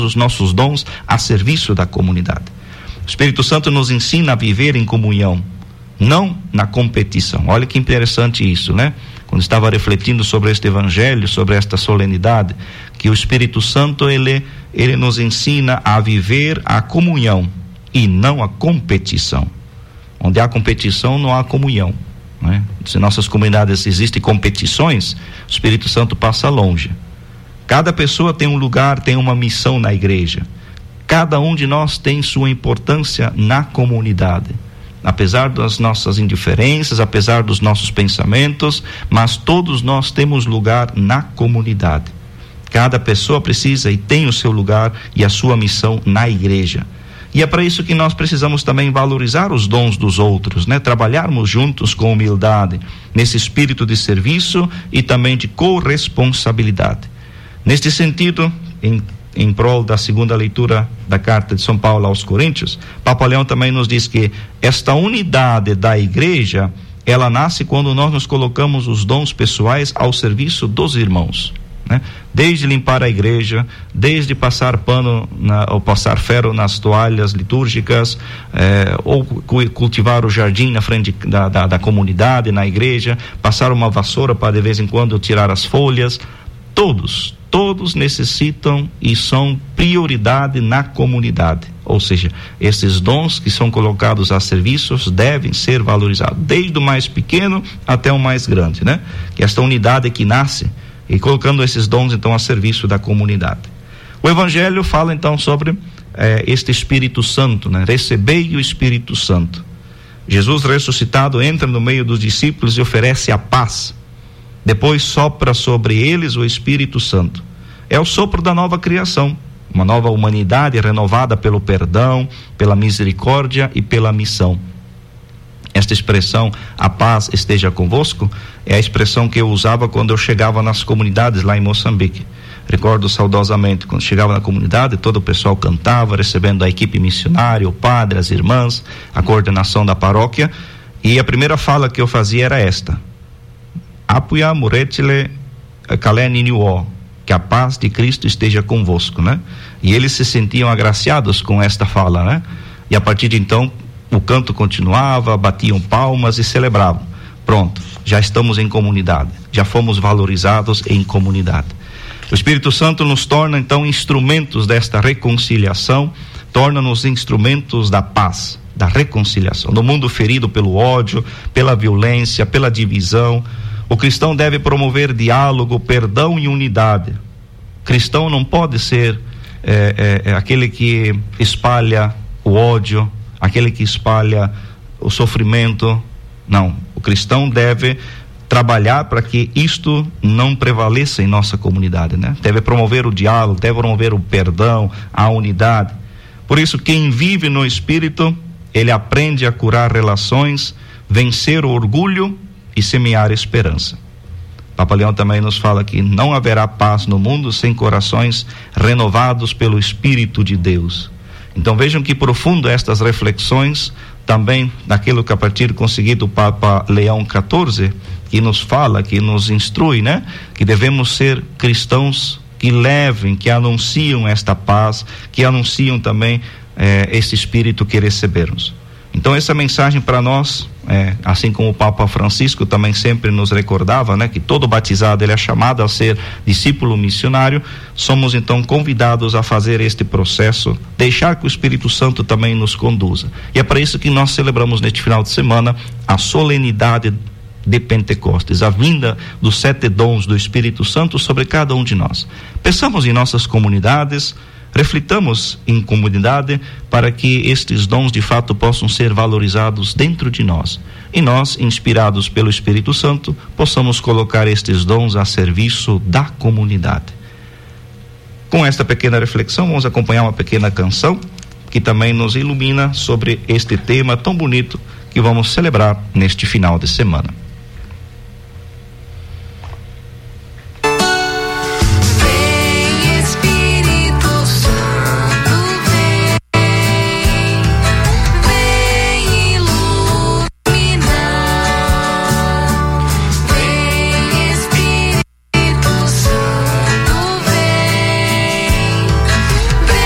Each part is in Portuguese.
os nossos dons a serviço da comunidade. O Espírito Santo nos ensina a viver em comunhão, não na competição. Olha que interessante isso, né? Quando estava refletindo sobre este evangelho, sobre esta solenidade, que o Espírito Santo, ele nos ensina a viver a comunhão e não a competição. Onde há competição, não há comunhão, né? Se em nossas comunidades existem competições, o Espírito Santo passa longe. Cada pessoa tem um lugar, tem uma missão na igreja. Cada um de nós tem sua importância na comunidade. Apesar das nossas indiferenças, apesar dos nossos pensamentos, mas todos nós temos lugar na comunidade. Cada pessoa precisa e tem o seu lugar e a sua missão na igreja. E é para isso que nós precisamos também valorizar os dons dos outros, né? Trabalharmos juntos com humildade, nesse espírito de serviço e também de corresponsabilidade. Neste sentido, em prol da segunda leitura da carta de São Paulo aos Coríntios, Papa Leão também nos diz que esta unidade da igreja, ela nasce quando nós nos colocamos os dons pessoais ao serviço dos irmãos, né? Desde limpar a igreja, desde passar pano ou passar ferro nas toalhas litúrgicas, ou cultivar o jardim na frente da comunidade, na igreja, passar uma vassoura para de vez em quando tirar as folhas. Todos necessitam e são prioridade na comunidade. Ou seja, esses dons que são colocados a serviços devem ser valorizados, desde o mais pequeno até o mais grande, né? Que esta unidade que nasce e colocando esses dons então a serviço da comunidade. O Evangelho fala então sobre este Espírito Santo, né? Recebei o Espírito Santo. Jesus ressuscitado entra no meio dos discípulos e oferece a paz. Depois sopra sobre eles o Espírito Santo. É o sopro da nova criação, uma nova humanidade renovada pelo perdão, pela misericórdia e pela missão. Esta expressão, a paz esteja convosco, é a expressão que eu usava quando eu chegava nas comunidades lá em Moçambique. Recordo saudosamente, quando chegava na comunidade, todo o pessoal cantava, recebendo a equipe missionária, o padre, as irmãs, a coordenação da paróquia, e a primeira fala que eu fazia era esta: Apuia Muretile Kaleninuo, que a paz de Cristo esteja convosco, né? E eles se sentiam agraciados com esta fala, né? E a partir de então, o canto continuava, batiam palmas e celebravam. Pronto, já estamos em comunidade, já fomos valorizados em comunidade. O Espírito Santo nos torna então instrumentos desta reconciliação, torna-nos instrumentos da paz, da reconciliação. No mundo ferido pelo ódio, pela violência, pela divisão, o cristão deve promover diálogo, perdão e unidade. O cristão não pode ser aquele que espalha o ódio, aquele que espalha o sofrimento. Não, o cristão deve trabalhar para que isto não prevaleça em nossa comunidade, né? Deve promover o diálogo, deve promover o perdão, a unidade. Por isso, quem vive no Espírito, ele aprende a curar relações, vencer o orgulho e semear esperança. Papa Leão também nos fala que não haverá paz no mundo sem corações renovados pelo Espírito de Deus. Então vejam que profundo estas reflexões também daquilo que a partir conseguido o Papa Leão XIV, que nos fala, que nos instrui, né? Que devemos ser cristãos que levem, que anunciam esta paz, que anunciam também esse Espírito que recebemos. Então essa mensagem para nós, assim como o Papa Francisco também sempre nos recordava, né, que todo batizado ele é chamado a ser discípulo missionário, somos então convidados a fazer este processo, deixar que o Espírito Santo também nos conduza. E é para isso que nós celebramos neste final de semana a solenidade de Pentecostes, a vinda dos 7 dons do Espírito Santo sobre cada um de nós. Pensamos em nossas comunidades, reflitamos em comunidade para que estes dons de fato possam ser valorizados dentro de nós. E nós, inspirados pelo Espírito Santo, possamos colocar estes dons a serviço da comunidade. Com esta pequena reflexão, vamos acompanhar uma pequena canção que também nos ilumina sobre este tema tão bonito que vamos celebrar neste final de semana. Vem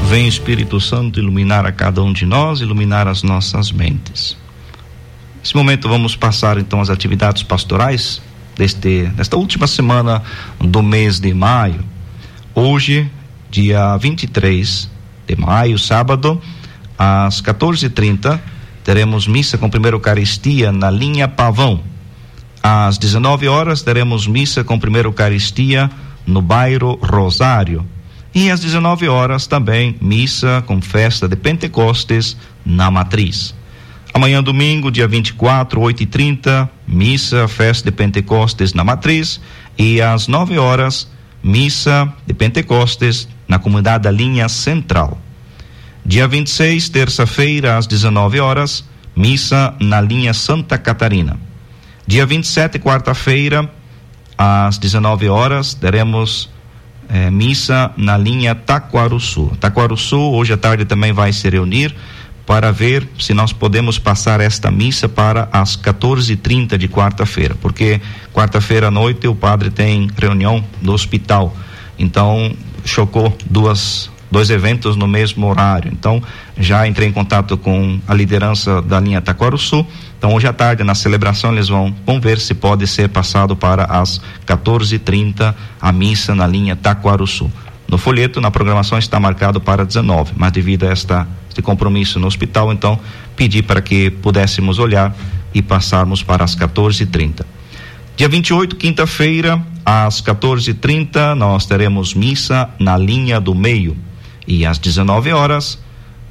Vem Espírito Santo iluminar a cada um de nós, iluminar as nossas mentes. Nesse momento vamos passar então as atividades pastorais desta última semana do mês de maio. Hoje, dia 23 de maio, sábado, às 14h30, teremos missa com primeira Eucaristia na linha Pavão. Às 19 horas teremos missa com primeira Eucaristia no bairro Rosário. E às 19 horas também missa com festa de Pentecostes na Matriz. Amanhã, domingo, dia 24, 8h30, missa, festa de Pentecostes na Matriz. E às 9 horas, missa de Pentecostes na comunidade da linha Central. Dia 26, terça-feira, às 19 horas, missa na linha Santa Catarina. Dia 27, quarta-feira, às 19 horas, teremos missa na linha Taquarussu. Taquarussu, hoje à tarde, também vai se reunir para ver se nós podemos passar esta missa para as 14h30 de quarta-feira, porque quarta-feira à noite o padre tem reunião no hospital, então chocou dois eventos no mesmo horário. Então já entrei em contato com a liderança da linha Taquarussu. Então hoje à tarde, na celebração, eles vão ver se pode ser passado para as 14h30 a missa na linha Taquarussu. No folheto, na programação, está marcado para 19, mas devido a este compromisso no hospital, então pedi para que pudéssemos olhar e passarmos para as 14h30. Dia 28, quinta-feira, às 14h30, nós teremos missa na linha do meio. E às 19 horas,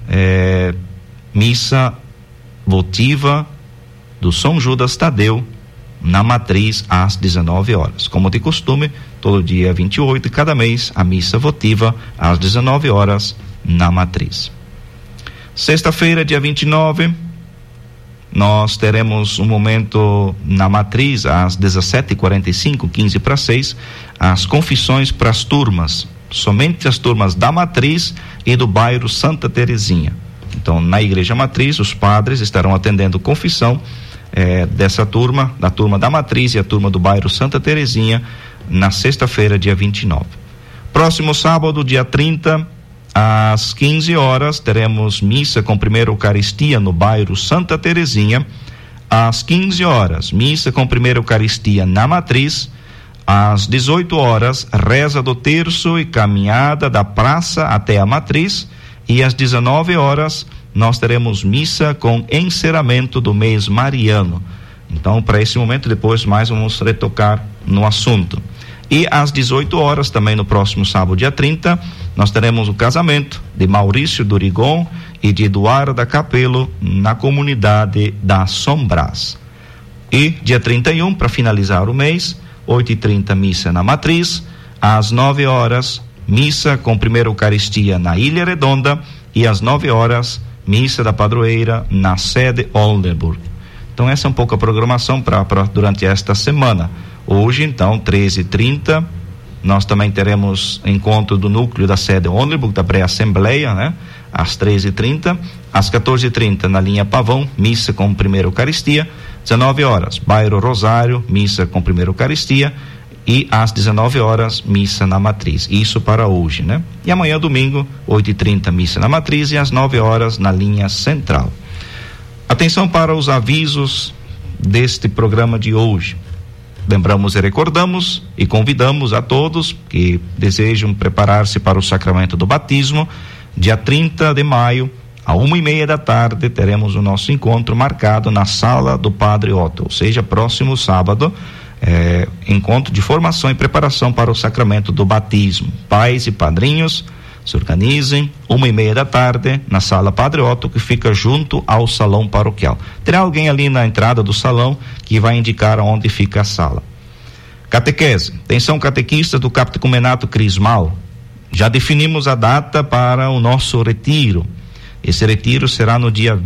missa votiva do São Judas Tadeu na Matriz às 19 horas. Como de costume, todo dia 28 de cada mês, a missa votiva às 19 horas na Matriz. Sexta-feira, dia 29, nós teremos um momento na Matriz às 17h45, 15:45, as confissões para as turmas, somente as turmas da Matriz e do bairro Santa Terezinha. Então, na Igreja Matriz, os padres estarão atendendo confissão dessa turma, da turma da Matriz e a turma do bairro Santa Terezinha, na sexta-feira, dia 29. Próximo sábado, dia 30, às 15 horas, teremos missa com primeira Eucaristia no bairro Santa Terezinha. Às 15 horas, missa com primeira Eucaristia na Matriz. Às 18 horas, reza do terço e caminhada da praça até a Matriz. E às 19 horas, nós teremos missa com encerramento do mês mariano. Então, para esse momento, depois mais vamos retocar no assunto. E às 18 horas, também no próximo sábado, dia 30, nós teremos o casamento de Maurício Durigon e de Eduarda Capelo na comunidade da Sombrás. E dia 31, para finalizar o mês, 8h30, missa na Matriz. Às 9 horas, missa com primeira Eucaristia na Ilha Redonda. E às 9 horas, missa da padroeira na sede Oldenburg. Então essa é um pouco a programação para durante esta semana. Hoje, então, 13h30, nós também teremos encontro do núcleo da sede Oldenburg, da pré-assembleia, né? Às 13h30, às 14h30 na linha Pavão, missa com primeira Eucaristia. 19 horas, bairro Rosário, missa com primeira Eucaristia. E às 19 horas, missa na Matriz. Isso para hoje, né? E amanhã, domingo, 8h30, missa na Matriz e às 9 horas na linha Central. Atenção para os avisos deste programa de hoje. Lembramos e recordamos e convidamos a todos que desejam preparar-se para o sacramento do batismo. Dia 30 de maio, à 1h30 da tarde, teremos o nosso encontro marcado na sala do Padre Otto, ou seja, próximo sábado. Encontro de formação e preparação para o sacramento do batismo. Pais e padrinhos se organizem, 1h30 da tarde, na sala Padre Otto, que fica junto ao salão paroquial. Terá alguém ali na entrada do salão que vai indicar onde fica a sala. Catequese, atenção catequistas do Catecumenato Crismal, já definimos a data para o nosso retiro. Esse retiro será no dia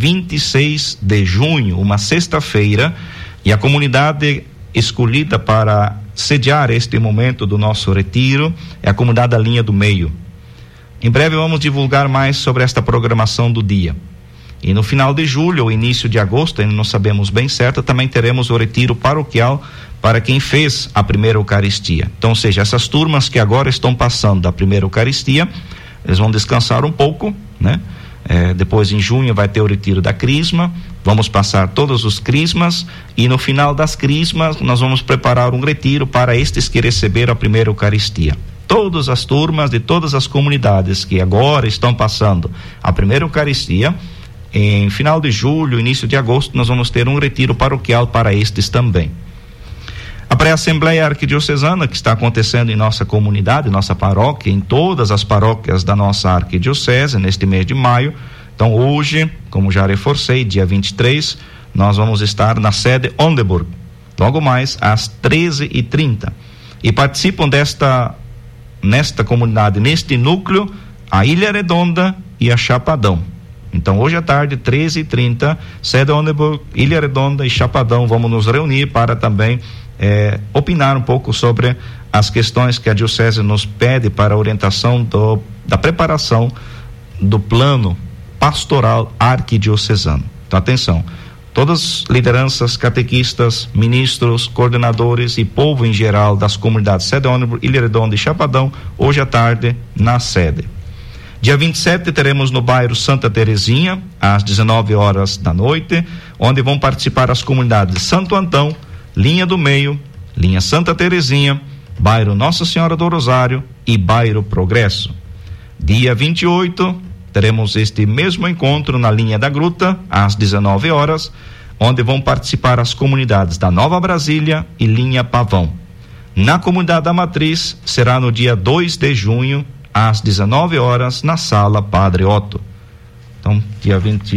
26 de junho, uma sexta-feira, e a comunidade escolhida para sediar este momento do nosso retiro é a comunidade da Linha do Meio. Em breve vamos divulgar mais sobre esta programação do dia. E no final de julho ou início de agosto, ainda não sabemos bem certo, também teremos o retiro paroquial para quem fez a primeira Eucaristia. Então, ou seja, essas turmas que agora estão passando da primeira Eucaristia eles vão descansar um pouco, né? Depois em junho vai ter o retiro da crisma, vamos passar todos os crismas e no final das crismas nós vamos preparar um retiro para estes que receberam a primeira Eucaristia. Todas as turmas de todas as comunidades que agora estão passando a primeira Eucaristia, em final de julho, início de agosto, nós vamos ter um retiro paroquial para estes também. A pré-assembleia arquidiocesana que está acontecendo em nossa comunidade, nossa paróquia, em todas as paróquias da nossa arquidiocese, neste mês de maio. Então hoje, como já reforcei, dia 23, nós vamos estar na sede Ondeburg, logo mais às 13h30. E participam nesta comunidade, neste núcleo, a Ilha Redonda e a Chapadão. Então hoje à tarde, 13h30, sede Ondeburg, Ilha Redonda e Chapadão, vamos nos reunir para também opinar um pouco sobre as questões que a diocese nos pede para a orientação da preparação do plano pastoral arquidiocesano. Então atenção, todas as lideranças, catequistas, ministros, coordenadores e povo em geral das comunidades sede Ondeburg, Ilha Redonda e Chapadão, hoje à tarde na sede. Dia 27 teremos no bairro Santa Terezinha, às 19h da noite, onde vão participar as comunidades Santo Antão, Linha do Meio, Linha Santa Terezinha, bairro Nossa Senhora do Rosário e bairro Progresso. Dia 28 teremos este mesmo encontro na Linha da Gruta, às 19h, onde vão participar as comunidades da Nova Brasília e Linha Pavão. Na comunidade da Matriz será no dia 2 de junho, às 19h, na sala Padre Otto. Então, dia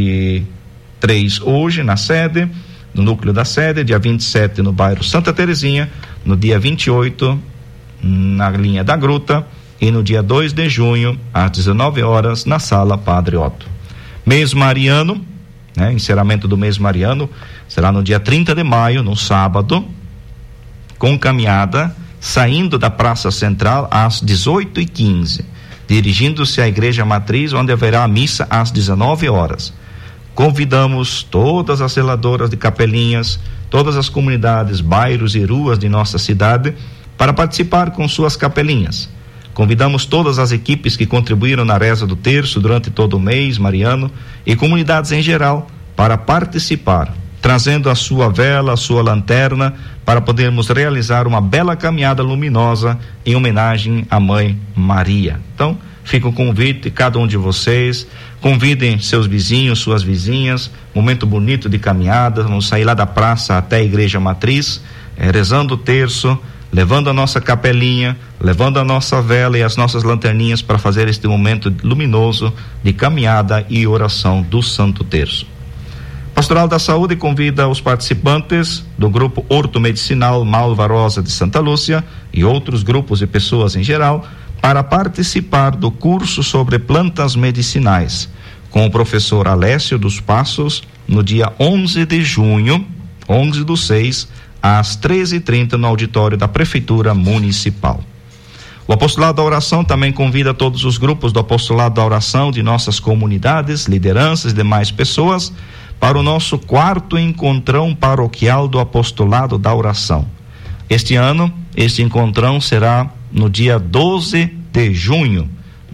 23 hoje na sede, no núcleo da sede, dia 27 no bairro Santa Terezinha, no dia 28 na Linha da Gruta e no dia 2 de junho às 19h na sala Padre Otto. Mês mariano, encerramento do mês mariano será no dia 30 de maio, no sábado, com caminhada saindo da Praça Central às 18h15, dirigindo-se à Igreja Matriz, onde haverá a missa às 19h. Convidamos todas as zeladoras de capelinhas, todas as comunidades, bairros e ruas de nossa cidade para participar com suas capelinhas. Convidamos todas as equipes que contribuíram na reza do terço durante todo o mês mariano e comunidades em geral para participar, trazendo a sua vela, a sua lanterna, para podermos realizar uma bela caminhada luminosa em homenagem à Mãe Maria. Então, fica o convite, cada um de vocês, convidem seus vizinhos, suas vizinhas, momento bonito de caminhada, vamos sair lá da praça até a Igreja Matriz, rezando o terço, levando a nossa capelinha, levando a nossa vela e as nossas lanterninhas para fazer este momento luminoso de caminhada e oração do Santo Terço. Pastoral da Saúde convida os participantes do grupo Hortomedicinal Malva Rosa de Santa Lúcia e outros grupos e pessoas em geral para participar do curso sobre plantas medicinais com o professor Alessio dos Passos no dia 11 de junho, 11/6, às 13h30 no auditório da Prefeitura Municipal. O Apostolado da Oração também convida todos os grupos do Apostolado da Oração de nossas comunidades, lideranças e demais pessoas para o nosso 4º encontrão paroquial do Apostolado da Oração. Este ano, este encontrão será no dia 12 de junho,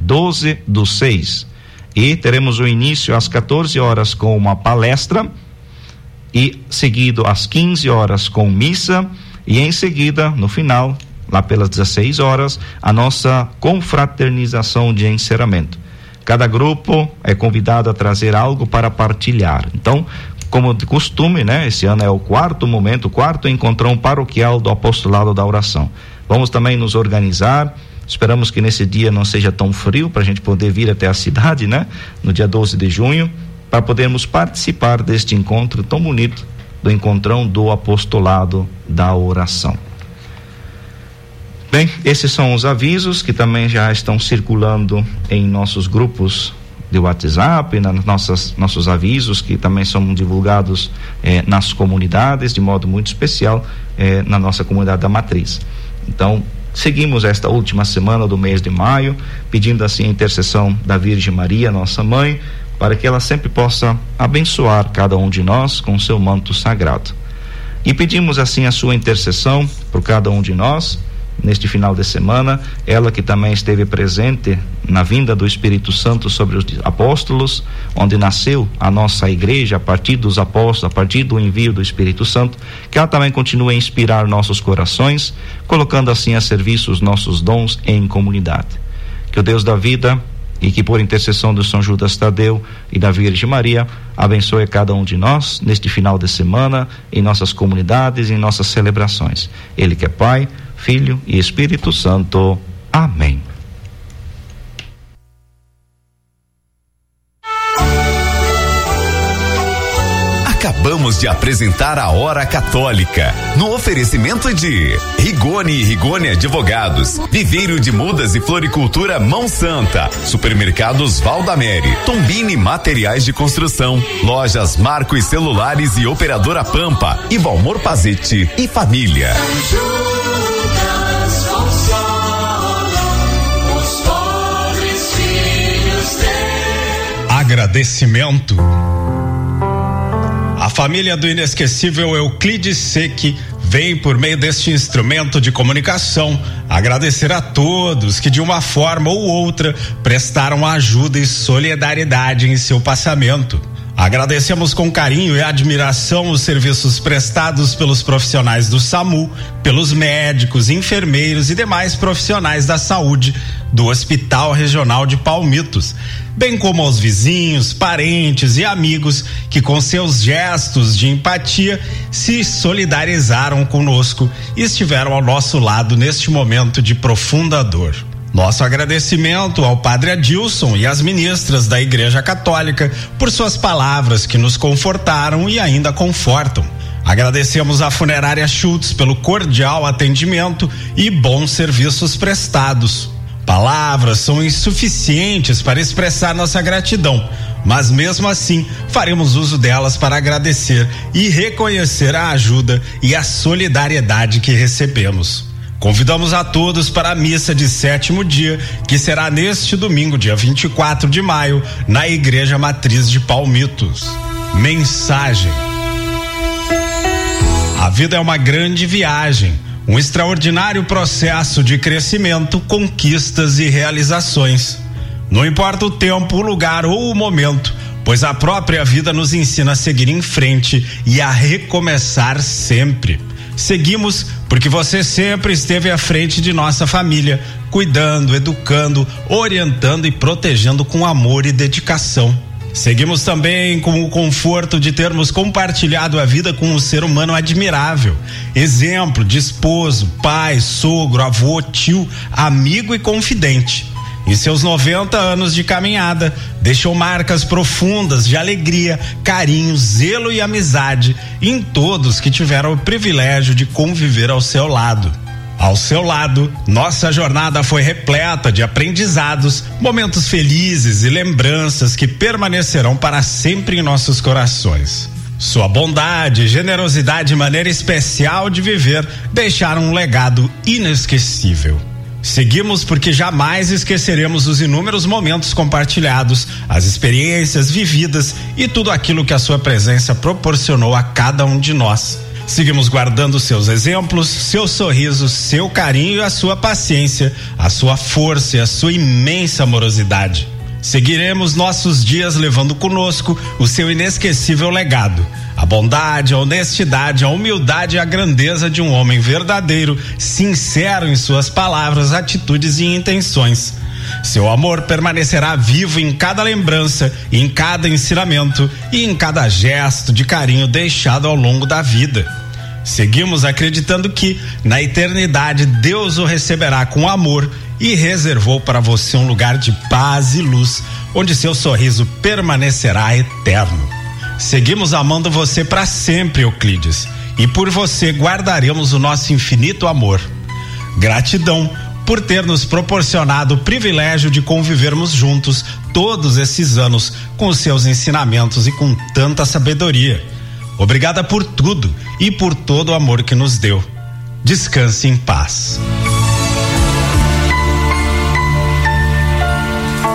12/6, e teremos o início às 14h com uma palestra e seguido às 15h com missa e em seguida, no final, lá pelas 16h, a nossa confraternização de encerramento. Cada grupo é convidado a trazer algo para partilhar. Então, como de costume, esse ano é o 4º momento, o 4º encontrão paroquial do Apostolado da Oração. Vamos também nos organizar, esperamos que nesse dia não seja tão frio para a gente poder vir até a cidade, no dia 12 de junho, para podermos participar deste encontro tão bonito, do encontrão do Apostolado da Oração. Bem, esses são os avisos que também já estão circulando em nossos grupos de WhatsApp, nossos avisos que também são divulgados nas comunidades, de modo muito especial na nossa comunidade da Matriz. Então, seguimos esta última semana do mês de maio, pedindo assim a intercessão da Virgem Maria, nossa mãe, para que ela sempre possa abençoar cada um de nós com seu manto sagrado. E pedimos assim a sua intercessão por cada um de nós, neste final de semana, ela que também esteve presente na vinda do Espírito Santo sobre os apóstolos, onde nasceu a nossa igreja a partir dos apóstolos, a partir do envio do Espírito Santo, que ela também continue a inspirar nossos corações, colocando assim a serviço os nossos dons em comunidade. Que o Deus da vida, e que por intercessão do São Judas Tadeu e da Virgem Maria, abençoe cada um de nós neste final de semana, em nossas comunidades, em nossas celebrações. Ele que é Pai, Filho e Espírito Santo. Amém. Acabamos de apresentar a Hora Católica, no oferecimento de Rigoni e Rigoni Advogados, Viveiro de Mudas e Floricultura Mão Santa, Supermercados Valdamere, Tombini Materiais de Construção, Lojas Marco e Celulares e Operadora Pampa, e Valmor Pazete e Família. Agradecimento. A família do inesquecível Euclides Secchi vem, por meio deste instrumento de comunicação, agradecer a todos que de uma forma ou outra prestaram ajuda e solidariedade em seu passamento. Agradecemos com carinho e admiração os serviços prestados pelos profissionais do SAMU, pelos médicos, enfermeiros e demais profissionais da saúde do Hospital Regional de Palmitos, bem como aos vizinhos, parentes e amigos que, com seus gestos de empatia, se solidarizaram conosco e estiveram ao nosso lado neste momento de profunda dor. Nosso agradecimento ao Padre Adilson e às ministras da Igreja Católica por suas palavras que nos confortaram e ainda confortam. Agradecemos à Funerária Schultz pelo cordial atendimento e bons serviços prestados. Palavras são insuficientes para expressar nossa gratidão, mas mesmo assim faremos uso delas para agradecer e reconhecer a ajuda e a solidariedade que recebemos. Convidamos a todos para a missa de 7º dia, que será neste domingo, dia 24 de maio, na Igreja Matriz de Palmitos. Mensagem: a vida é uma grande viagem, um extraordinário processo de crescimento, conquistas e realizações. Não importa o tempo, o lugar ou o momento, pois a própria vida nos ensina a seguir em frente e a recomeçar sempre. Seguimos porque você sempre esteve à frente de nossa família, cuidando, educando, orientando e protegendo com amor e dedicação. Seguimos também com o conforto de termos compartilhado a vida com um ser humano admirável, exemplo de esposo, pai, sogro, avô, tio, amigo e confidente. Em seus 90 anos de caminhada, deixou marcas profundas de alegria, carinho, zelo e amizade em todos que tiveram o privilégio de conviver ao seu lado. Ao seu lado, nossa jornada foi repleta de aprendizados, momentos felizes e lembranças que permanecerão para sempre em nossos corações. Sua bondade, generosidade e maneira especial de viver deixaram um legado inesquecível. Seguimos porque jamais esqueceremos os inúmeros momentos compartilhados, as experiências vividas e tudo aquilo que a sua presença proporcionou a cada um de nós. Seguimos guardando seus exemplos, seu sorriso, seu carinho e a sua paciência, a sua força e a sua imensa amorosidade. Seguiremos nossos dias levando conosco o seu inesquecível legado, a bondade, a honestidade, a humildade e a grandeza de um homem verdadeiro, sincero em suas palavras, atitudes e intenções. Seu amor permanecerá vivo em cada lembrança, em cada ensinamento e em cada gesto de carinho deixado ao longo da vida. Seguimos acreditando que, na eternidade, Deus o receberá com amor e reservou para você um lugar de paz e luz, onde seu sorriso permanecerá eterno. Seguimos amando você para sempre, Euclides, e por você guardaremos o nosso infinito amor. Gratidão por ter nos proporcionado o privilégio de convivermos juntos todos esses anos com os seus ensinamentos e com tanta sabedoria. Obrigada por tudo e por todo o amor que nos deu. Descanse em paz.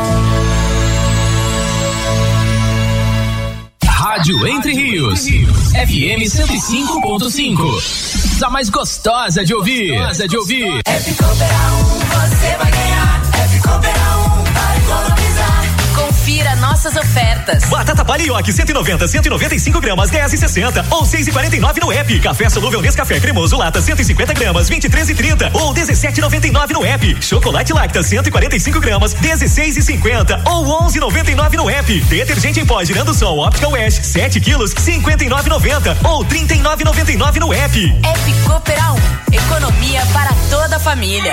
Rádio Entre Rios. FM 105.5. A mais gostosa de ouvir. Coopera 1, você vai ganhar. Coopera 1, vai economizar. Confira nossas ofertas. Batata palha Yoki 190, 195 gramas, 10,60 ou 6,49 no app. Café solúvel Nescafé cremoso lata 150 gramas, 23,30 ou 17,99 no app. Chocolate Lacta 145 gramas, 16,50 ou 11,99 no app. Detergente em pó girando sol Optical Wash 7 quilos, 59,90 ou 39,99 no app. App Coopera 1, economia para toda a família.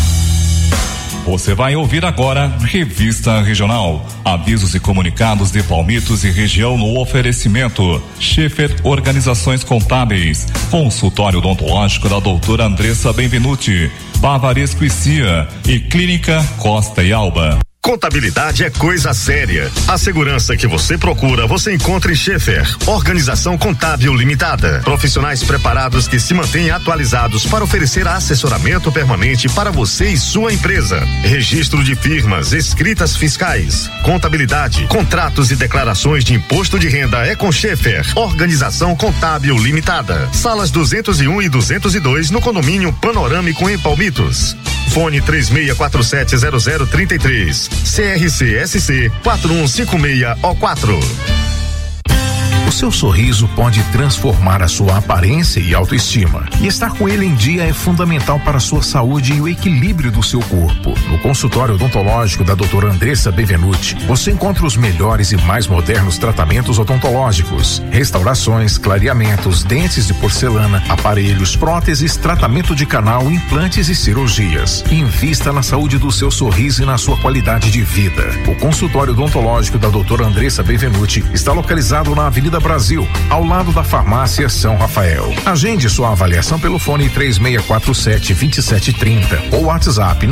Você vai ouvir agora Revista Regional. Avisos e comunicados de Palmitos e região no oferecimento. Schaefer Organizações Contábeis. Consultório odontológico da doutora Andressa Benvenuti. Bavaresco e Cia. E Clínica Costa e Alba. Contabilidade é coisa séria. A segurança que você procura, você encontra em Schaefer, Organização Contábil Limitada. Profissionais preparados que se mantêm atualizados para oferecer assessoramento permanente para você e sua empresa. Registro de firmas, escritas fiscais, contabilidade, contratos e declarações de imposto de renda é com Schaefer, Organização Contábil Limitada. Salas 201 e 202 no condomínio Panorâmico em Palmitos. Fone 36470033. CRC-SC 4156O4. O seu sorriso pode transformar a sua aparência e autoestima. E estar com ele em dia é fundamental para a sua saúde e o equilíbrio do seu corpo. No consultório odontológico da doutora Andressa Benvenuti, você encontra os melhores e mais modernos tratamentos odontológicos, restaurações, clareamentos, dentes de porcelana, aparelhos, próteses, tratamento de canal, implantes e cirurgias. Invista na saúde do seu sorriso e na sua qualidade de vida. O consultório odontológico da doutora Andressa Benvenuti está localizado na Avenida Brasil, ao lado da farmácia São Rafael. Agende sua avaliação pelo fone 3647-2730 ou WhatsApp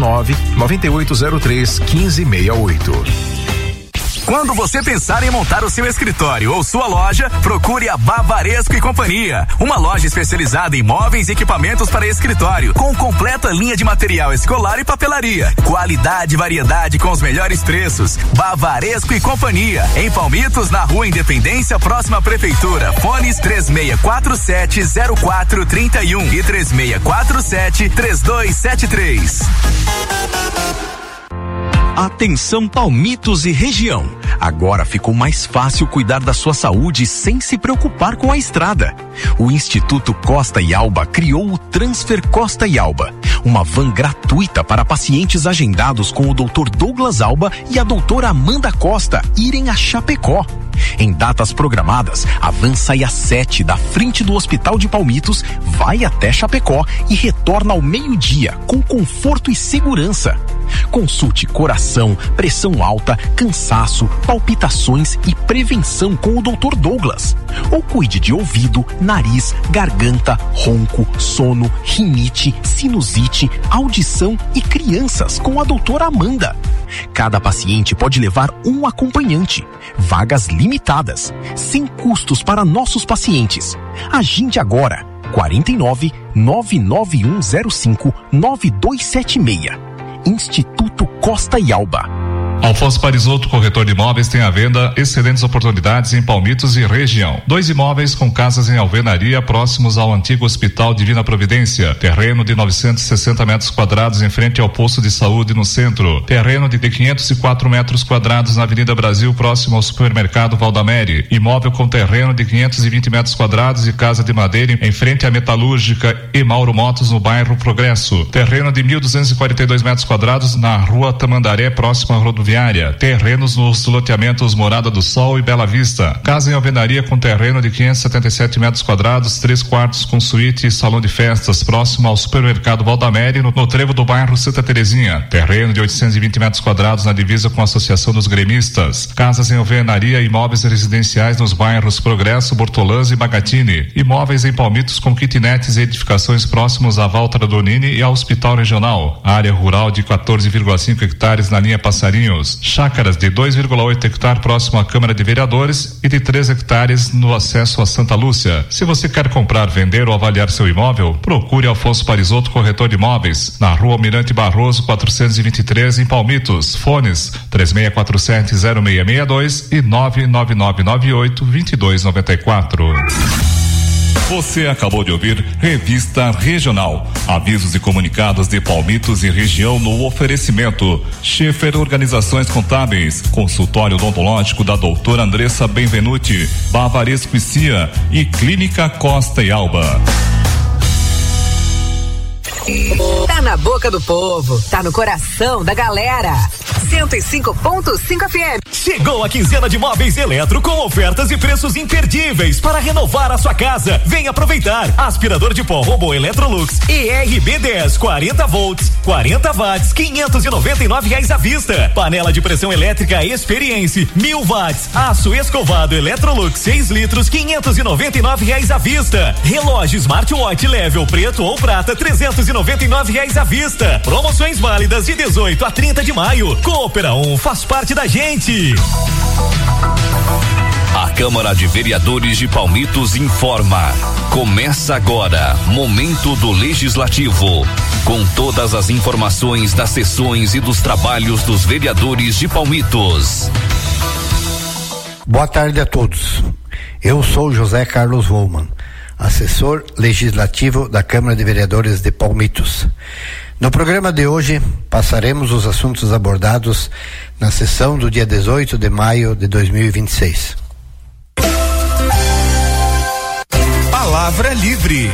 99803-1568. Quando você pensar em montar o seu escritório ou sua loja, procure a Bavaresco e Companhia, uma loja especializada em móveis e equipamentos para escritório, com completa linha de material escolar e papelaria. Qualidade e variedade com os melhores preços. Bavaresco e Companhia, em Palmitos, na Rua Independência, próxima à Prefeitura. Fones 3647-0431 e 3647-3273. Atenção Palmitos e região. Agora ficou mais fácil cuidar da sua saúde sem se preocupar com a estrada. O Instituto Costa e Alba criou o Transfer Costa e Alba, uma van gratuita para pacientes agendados com o Dr. Douglas Alba e a doutora Amanda Costa irem a Chapecó. Em datas programadas, a van sai às 7 da frente do Hospital de Palmitos, vai até Chapecó e retorna ao meio-dia com conforto e segurança. Consulte coração, pressão alta, cansaço, palpitações e prevenção com o Dr. Douglas. Ou cuide de ouvido, nariz, garganta, ronco, sono, rinite, sinusite, audição e crianças com a doutora Amanda. Cada paciente pode levar um acompanhante. Vagas limitadas, sem custos para nossos pacientes. Agende agora. 49 99105 9276. Instituto Costa e Alba. Alfonso Parisotto, corretor de imóveis, tem à venda excelentes oportunidades em Palmitos e região. 2 imóveis com casas em alvenaria próximos ao antigo Hospital Divina Providência. Terreno de 960 metros quadrados em frente ao posto de saúde no centro. Terreno de 504 metros quadrados na Avenida Brasil, próximo ao supermercado Valdamere. Imóvel com terreno de 520 metros quadrados e casa de madeira em frente à Metalúrgica e Mauro Motos no bairro Progresso. Terreno de 1.242 metros quadrados na Rua Tamandaré, próximo à rodoviária. Terrenos nos loteamentos Morada do Sol e Bela Vista. Casa em alvenaria com terreno de 577 metros quadrados, 3 quartos com suíte e salão de festas, próximo ao supermercado Valdamere, no trevo do bairro Santa Terezinha. Terreno de 820 metros quadrados na divisa com a Associação dos Gremistas. Casas em alvenaria e imóveis residenciais nos bairros Progresso, Bortolãs e Bagatini. Imóveis em Palmitos com kitnets e edificações próximos à Valtra Donini e ao Hospital Regional. Área rural de 14,5 hectares na linha Passarinhos. Chácaras de 2,8 hectares próximo à Câmara de Vereadores e de 3 hectares no acesso a Santa Lúcia. Se você quer comprar, vender ou avaliar seu imóvel, procure Alfonso Parisotto, corretor de imóveis, na Rua Almirante Barroso 423 em Palmitos. Fones 3647-0662 e 99998-2294. Você acabou de ouvir Revista Regional. Avisos e comunicados de Palmitos e região no oferecimento. Schaefer Organizações Contábeis, consultório odontológico da doutora Andressa Benvenuti, Bavaresco e Cia e Clínica Costa e Alba. Tá na boca do povo, tá no coração da galera. 105.5 FM. Chegou a quinzena de móveis Eletro com ofertas e preços imperdíveis para renovar a sua casa. Vem aproveitar. Aspirador de pó Robô Electrolux ERB10 40 volts, 40 watts, R$599 à vista. Panela de pressão elétrica Experience 1000 watts. Aço escovado Electrolux 6 litros, R$599 à vista. Relógio Smartwatch Level preto ou prata R$399 à vista. Promoções válidas de 18 a 30 de maio. Coopera 1 faz parte da gente. A Câmara de Vereadores de Palmitos informa. Começa agora, Momento do Legislativo, com todas as informações das sessões e dos trabalhos dos vereadores de Palmitos. Boa tarde a todos. Eu sou José Carlos Volman, assessor legislativo da Câmara de Vereadores de Palmitos. No programa de hoje, passaremos os assuntos abordados na sessão do dia 18 de maio de 2026. Palavra livre.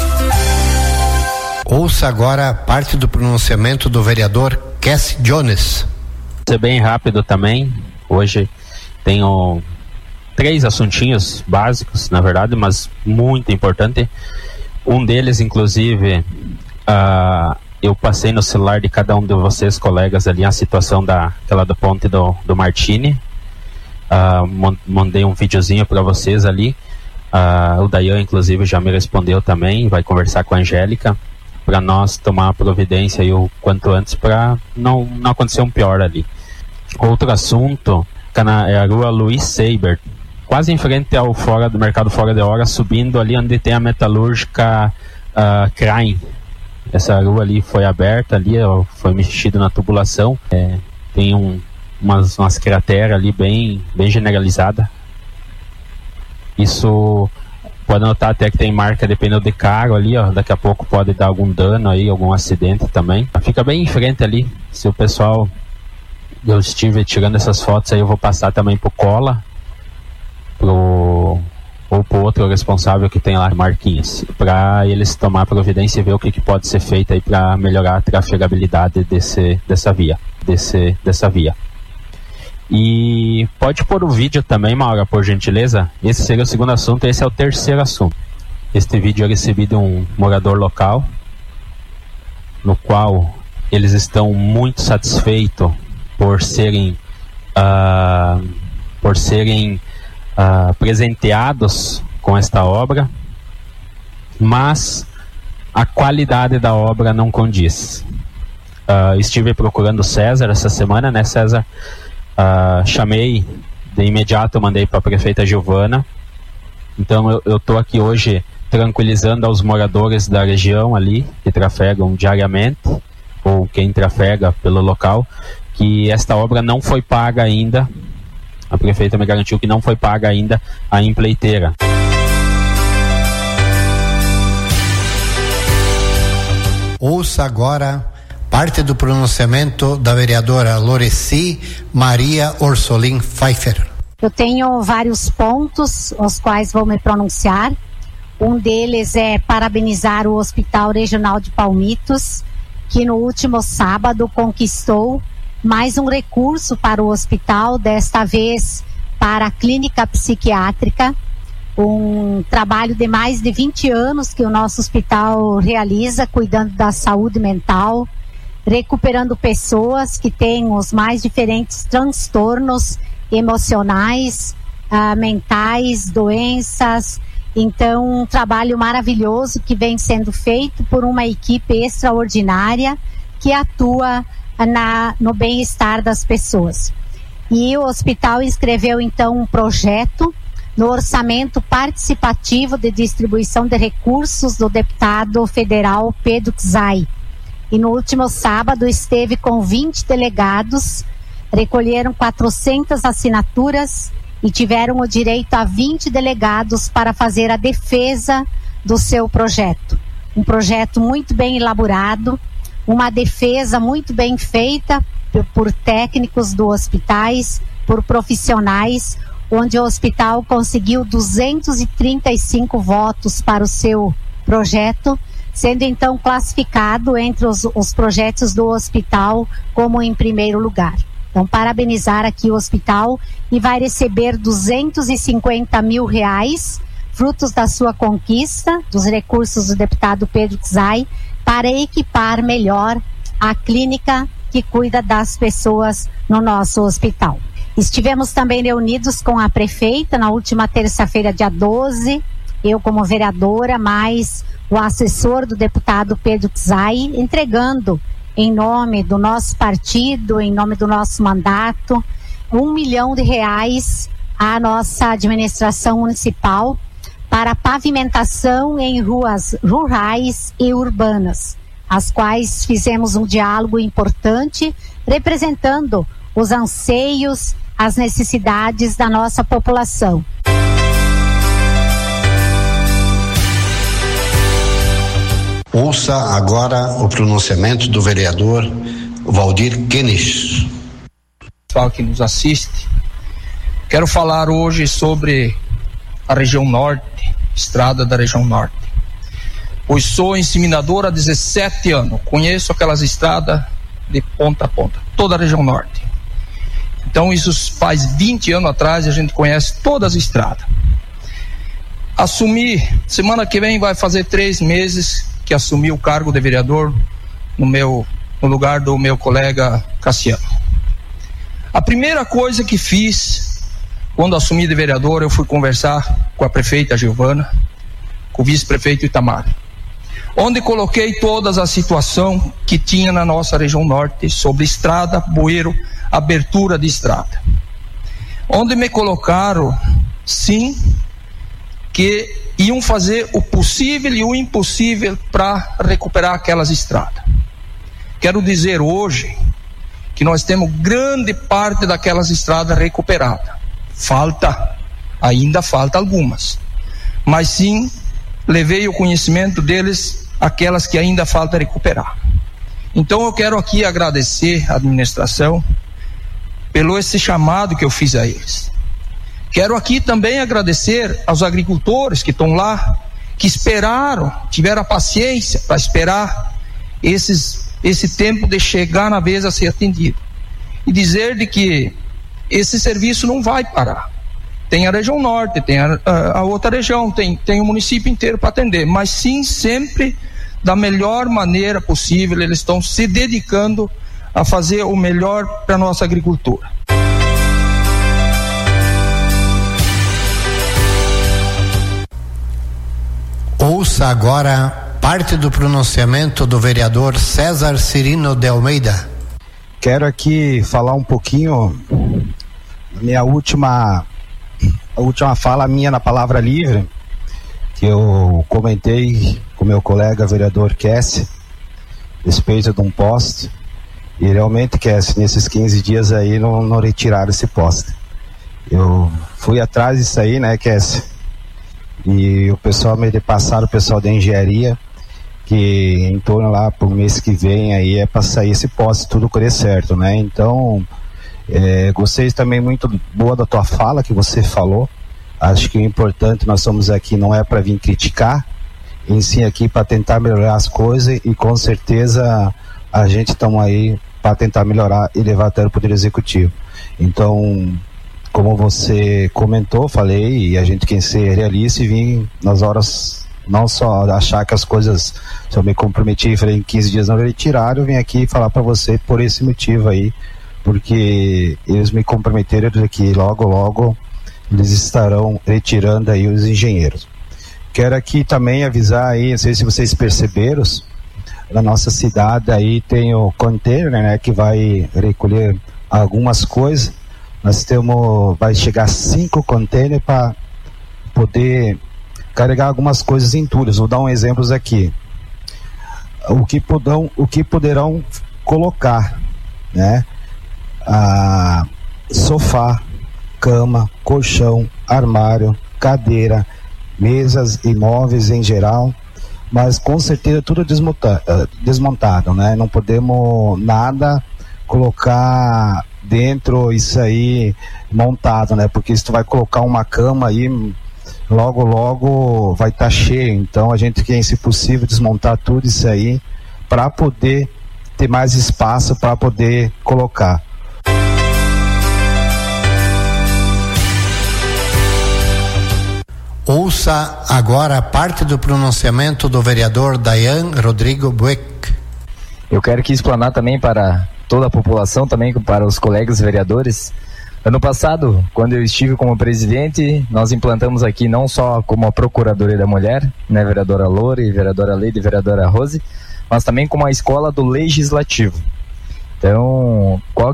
Ouça agora parte do pronunciamento do vereador Cassie Jones. Vou ser bem rápido também. Hoje tenho 3 assuntinhos básicos, na verdade, mas muito importante. Um deles, inclusive, eu passei no celular de cada um de vocês, colegas, ali a situação daquela da ponte do Martini. Mandei um videozinho para vocês ali. O Dayan, inclusive, já me respondeu também, vai conversar com a Angélica para nós tomar a providência aí o quanto antes para não acontecer um pior ali. Outro assunto é a rua Luiz Seibert, quase em frente ao do mercado fora de hora, subindo ali onde tem a metalúrgica Krain. Essa rua ali foi aberta, ali foi mexido na tubulação, tem umas crateras ali bem generalizada. Isso pode notar até que tem marca de pneu de carro ali, ó. Daqui a pouco pode dar algum dano aí, algum acidente também. Fica bem em frente ali. Se o pessoal, eu estive tirando essas fotos aí, eu vou passar também pro Cola, ou pro outro responsável que tem lá, Marquinhos, para eles tomar providência e ver o que pode ser feito aí para melhorar a trafegabilidade dessa via. E pode pôr o vídeo também, Maura, por gentileza. Esse seria o segundo assunto, esse é o terceiro assunto. Este vídeo eu recebi de um morador local, no qual eles estão muito satisfeitos por serem presenteados com esta obra, mas a qualidade da obra não condiz. Estive procurando o César essa semana, né, César? Chamei de imediato, mandei para a prefeita Giovana. Então eu estou aqui hoje tranquilizando aos moradores da região ali que trafegam diariamente, ou quem trafega pelo local, que esta obra não foi paga ainda. A prefeita me garantiu que não foi paga ainda a empleiteira. Ouça agora parte do pronunciamento da vereadora Loreci Maria Orsolim Pfeiffer. Eu tenho vários pontos aos quais vou me pronunciar. Um deles é parabenizar o Hospital Regional de Palmitos, que no último sábado conquistou mais um recurso para o hospital, desta vez para a clínica psiquiátrica, um trabalho de mais de 20 anos que o nosso hospital realiza, cuidando da saúde mental, recuperando pessoas que têm os mais diferentes transtornos emocionais, mentais, doenças. Então, um trabalho maravilhoso que vem sendo feito por uma equipe extraordinária que atua no bem-estar das pessoas. E o hospital inscreveu então um projeto no orçamento participativo de distribuição de recursos do deputado federal Pedro Czai. E no último sábado esteve com 20 delegados, recolheram 400 assinaturas e tiveram o direito a 20 delegados para fazer a defesa do seu projeto. Um projeto muito bem elaborado, uma defesa muito bem feita por técnicos do hospitais, por profissionais, onde o hospital conseguiu 235 votos para o seu projeto, sendo então classificado entre os projetos do hospital como em primeiro lugar. Então, parabenizar aqui o hospital, e vai receber R$250 mil, frutos da sua conquista, dos recursos do deputado Pedro Czai, para equipar melhor a clínica que cuida das pessoas no nosso hospital. Estivemos também reunidos com a prefeita na última terça-feira, dia 12, eu como vereadora, mais o assessor do deputado Pedro Czai, entregando em nome do nosso partido, em nome do nosso mandato, R$1 milhão à nossa administração municipal para pavimentação em ruas rurais e urbanas, as quais fizemos um diálogo importante, representando os anseios, as necessidades da nossa população. Ouça agora o pronunciamento do vereador Valdir Kenis. Pessoal que nos assiste, quero falar hoje sobre a região norte, estrada da região norte, pois sou inseminador há 17 anos, conheço aquelas estradas de ponta a ponta, toda a região norte. Então isso faz 20 anos atrás, a gente conhece todas as estradas. Assumi, semana que vem vai fazer 3 meses que assumi o cargo de vereador no lugar do meu colega Cassiano. A primeira coisa que fiz quando assumi de vereador, eu fui conversar com a prefeita Giovana, com o vice-prefeito Itamar, onde coloquei todas as situações que tinha na nossa região norte sobre estrada, bueiro, abertura de estrada, onde me colocaram, sim, que iam fazer o possível e o impossível para recuperar aquelas estradas. Quero dizer hoje que nós temos grande parte daquelas estradas recuperadas. Ainda falta algumas, mas sim levei o conhecimento deles aquelas que ainda falta recuperar. Então eu quero aqui agradecer a administração pelo esse chamado que eu fiz a eles. Quero aqui também agradecer aos agricultores que estão lá, que esperaram, tiveram a paciência para esperar esse tempo de chegar na vez a ser atendido, e dizer de que esse serviço não vai parar. Tem a região norte, tem a outra região, tem o município inteiro para atender, mas sim, sempre da melhor maneira possível. Eles estão se dedicando a fazer o melhor para a nossa agricultura. Ouça agora parte do pronunciamento do vereador César Cirino de Almeida. Quero aqui falar um pouquinho a última fala minha na Palavra Livre, que eu comentei com meu colega vereador Kessi, a respeito de um poste, e realmente, Kessi, nesses 15 dias aí não retiraram esse poste. Eu fui atrás disso aí, né, Kessi? E o pessoal me passaram, o pessoal da engenharia, que em torno lá pro mês que vem aí é para sair esse poste, tudo correr certo, né? Então, gostei também muito boa da tua fala que você falou. Acho que o importante, nós estamos aqui não é para vir criticar, em sim aqui para tentar melhorar as coisas, e com certeza a gente estamos aí para tentar melhorar e levar até o Poder Executivo. Então, como você comentou, falei, e a gente quer ser realista e vir nas horas, não só achar que as coisas, se eu me comprometi e falei em 15 dias não retiraram, eu vim aqui falar para você por esse motivo aí, porque eles me comprometeram de que logo eles estarão retirando aí os engenheiros. Quero aqui também avisar aí, não sei se vocês perceberam, na nossa cidade aí tem o container, né, que vai recolher algumas coisas. Nós vai chegar 5 containers para poder carregar algumas coisas em entulhos. Vou dar um exemplo aqui. O que poderão colocar, né? Sofá, cama, colchão, armário, cadeira, mesas e móveis em geral, mas com certeza tudo desmontado, né? Não podemos nada colocar dentro isso aí montado, né? Porque se tu vai colocar uma cama aí, logo vai estar cheio. Então a gente quer, se possível, desmontar tudo isso aí para poder ter mais espaço para poder colocar. Ouça agora parte do pronunciamento do vereador Dayan Rodrigo Bueck. Eu quero aqui explanar também para toda a população, também para os colegas vereadores. Ano passado, quando eu estive como presidente, nós implantamos aqui não só como a Procuradoria da Mulher, né, vereadora Lore, vereadora Leide e vereadora Rose, mas também como a Escola do Legislativo. Então, qual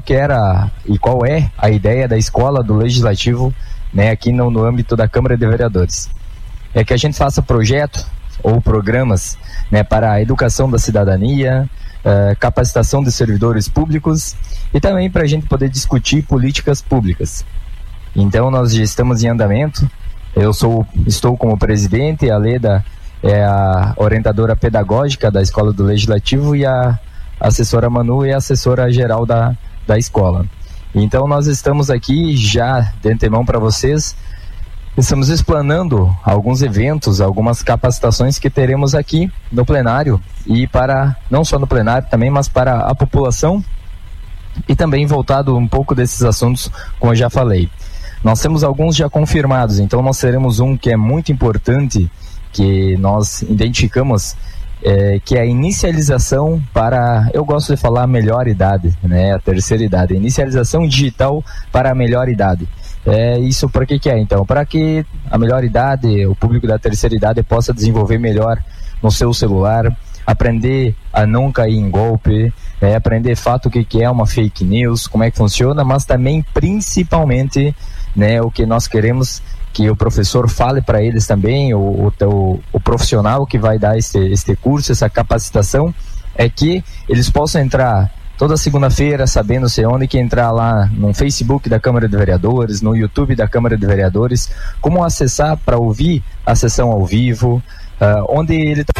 é a ideia da Escola do Legislativo, né, aqui no âmbito da Câmara de Vereadores? É que a gente faça projeto ou programas, né, para a educação da cidadania, capacitação de servidores públicos e também para a gente poder discutir políticas públicas. Então nós já estamos em andamento. Eu estou como presidente, a Leda é a orientadora pedagógica da Escola do Legislativo e a assessora Manu é a assessora geral da escola. Então nós estamos aqui já de antemão para vocês. Estamos explanando alguns eventos, algumas capacitações que teremos aqui no plenário e para, não só no plenário também, mas para a população e também voltado um pouco desses assuntos, como eu já falei. Nós temos alguns já confirmados, então nós teremos um que é muito importante, que nós identificamos, que é a inicialização para, eu gosto de falar a melhor idade, né, a terceira idade, inicialização digital para a melhor idade. Isso para que é então? Para que a melhor idade, o público da terceira idade possa desenvolver melhor no seu celular, aprender a não cair em golpe, aprender fato o que é uma fake news, como é que funciona, mas também principalmente, né, o que nós queremos que o professor fale para eles também, o profissional que vai dar este curso, essa capacitação, é que eles possam entrar toda segunda-feira, sabendo onde que entrar lá no Facebook da Câmara de Vereadores, no YouTube da Câmara de Vereadores, como acessar para ouvir a sessão ao vivo, onde ele está.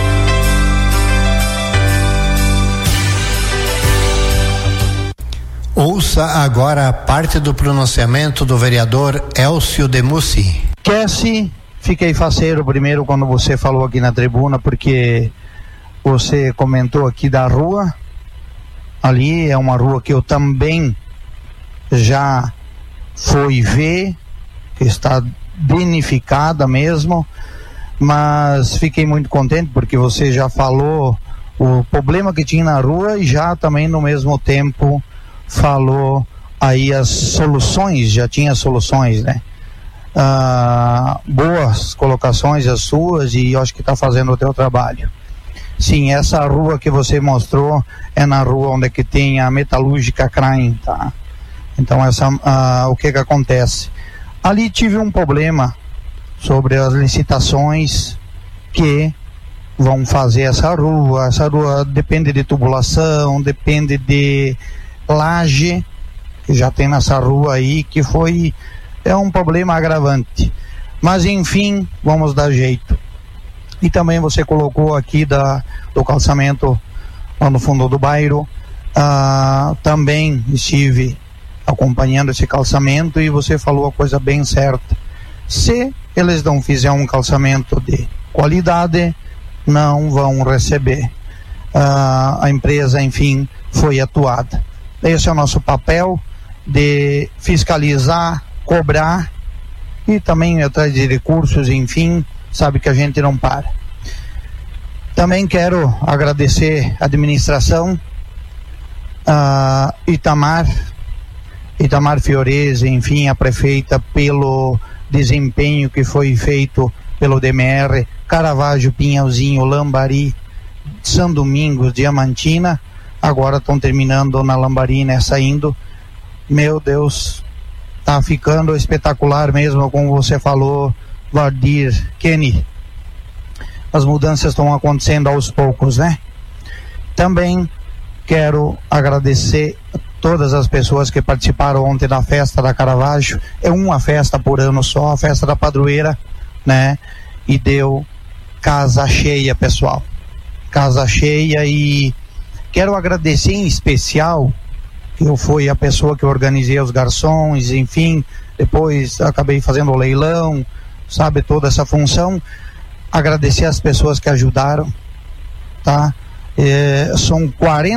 Ouça agora parte do pronunciamento do vereador Elcio Demussi. Cassie, fiquei faceiro primeiro quando você falou aqui na tribuna, porque você comentou aqui da rua. Ali é uma rua que eu também já fui ver, que está danificada mesmo, mas fiquei muito contente porque você já falou o problema que tinha na rua e já também no mesmo tempo falou aí as soluções, já tinha soluções, né? Boas colocações as suas e eu acho que está fazendo o teu trabalho. Sim, essa rua que você mostrou é na rua onde que tem a metalúrgica Krain, tá? Então o que acontece? Ali tive um problema sobre as licitações que vão fazer essa rua depende de tubulação, depende de laje, que já tem nessa rua aí, que é um problema agravante. Mas enfim, vamos dar jeito. E também você colocou aqui do calçamento lá no fundo do bairro. Também estive acompanhando esse calçamento e você falou a coisa bem certa. Se eles não fizerem um calçamento de qualidade, não vão receber. A empresa, enfim, foi atuada. Esse é o nosso papel de fiscalizar, cobrar e também atrás de recursos, enfim, sabe que a gente não para. Também quero agradecer a administração, Itamar Fiorese, enfim, a prefeita, pelo desempenho que foi feito pelo DMR, Caravaggio, Pinhalzinho, Lambari, São Domingos, Diamantina, agora estão terminando na Lambarina, saindo. Meu Deus, tá ficando espetacular mesmo, como você falou, Vardir, Kenny. As mudanças estão acontecendo aos poucos, né? Também quero agradecer a todas as pessoas que participaram ontem da festa da Caravaggio. É uma festa por ano só, a festa da padroeira, né? e deu casa cheia, pessoal. Casa cheia, e quero agradecer em especial, que eu fui a pessoa que organizei os garçons, enfim, depois acabei fazendo o leilão, sabe, toda essa função. Agradecer as pessoas que ajudaram, tá? São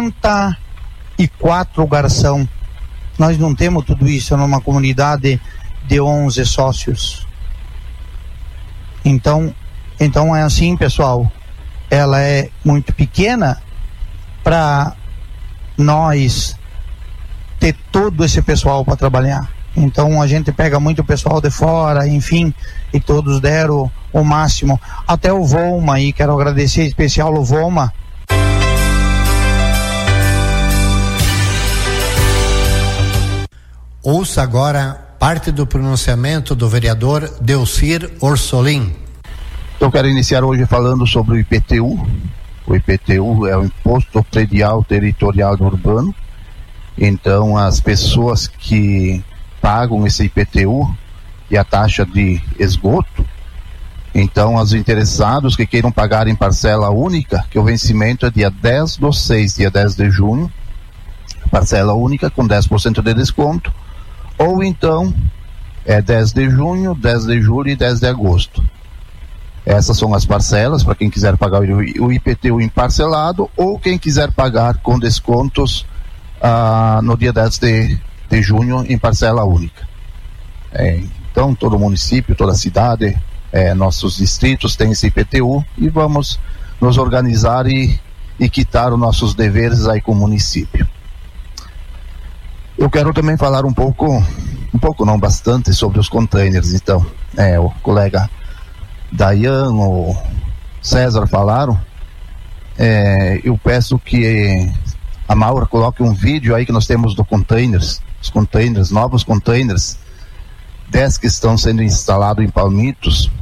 44 garçons. Nós não temos tudo isso numa comunidade de 11 sócios. Então é assim, pessoal. Ela é muito pequena para nós ter todo esse pessoal para trabalhar. Então a gente pega muito pessoal de fora, enfim, e todos deram o máximo. Até o Volma aí, quero agradecer em especial o Volma. Ouça agora parte do pronunciamento do vereador Delcir Orsolim. Eu quero iniciar hoje falando sobre o IPTU. O IPTU é o Imposto Predial Territorial Urbano. Então, as pessoas que pagam esse IPTU e a taxa de esgoto, então, os interessados que queiram pagar em parcela única, que o vencimento é dia 10/6, dia 10 de junho, parcela única com 10% de desconto, ou então é 10 de junho, 10 de julho e 10 de agosto. Essas são as parcelas para quem quiser pagar o IPTU em parcelado, ou quem quiser pagar com descontos no dia 10 de junho em parcela única. Então, todo município, toda cidade, nossos distritos têm esse IPTU, e vamos nos organizar e quitar os nossos deveres aí com o município. Eu quero também falar um pouco não, bastante, sobre os containers. Então, o colega Dayan, o César falaram, eu peço que a Maura coloque um vídeo aí que nós temos do containers, os containers, novos containers, 10 que estão sendo instalados em Palmitos.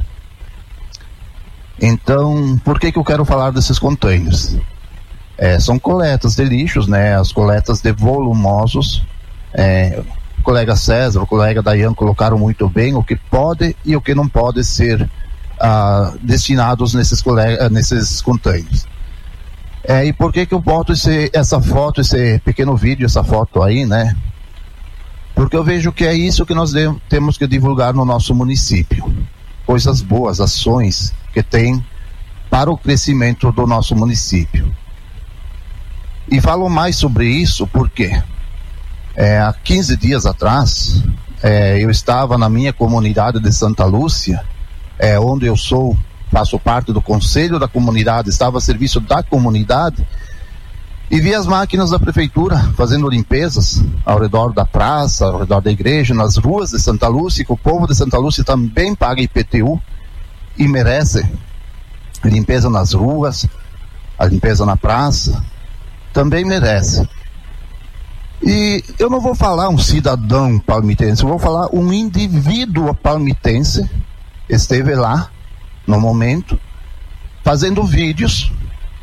Então, por que eu quero falar desses containers? São coletas de lixos, né? As coletas de volumosos. O colega César, o colega Dayan colocaram muito bem o que pode e o que não pode ser destinados nesses containers. E por que eu boto essa foto, esse pequeno vídeo, essa foto aí, né? Porque eu vejo que é isso que nós temos que divulgar no nosso município. Coisas boas, ações que tem para o crescimento do nosso município. E falo mais sobre isso porque há 15 dias atrás eu estava na minha comunidade de Santa Lúcia, onde eu faço parte do conselho da comunidade, estava a serviço da comunidade, e vi as máquinas da prefeitura fazendo limpezas ao redor da praça, ao redor da igreja, nas ruas de Santa Lúcia, que o povo de Santa Lúcia também paga IPTU e merece limpeza nas ruas, a limpeza na praça, também merece. E eu não vou falar um cidadão palmitense, eu vou falar um indivíduo palmitense, esteve lá no momento, fazendo vídeos